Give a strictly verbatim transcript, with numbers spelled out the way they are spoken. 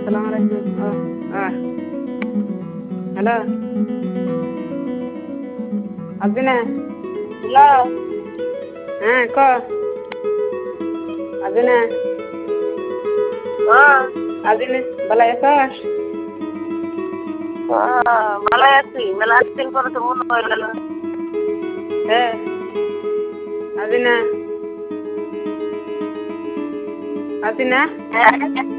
সালাম আলাইকুম ও আহ হ্যালো আসবি না হ্যালো। হ্যাঁ ক আসবি না হ্যাঁ, আসবি না ভালো আছিস হ্যাঁ, ভালো আছি। মেলা দিন পরে তো মনে হইল না। হ্যাঁ আসবি না আসবি না হ্যাঁ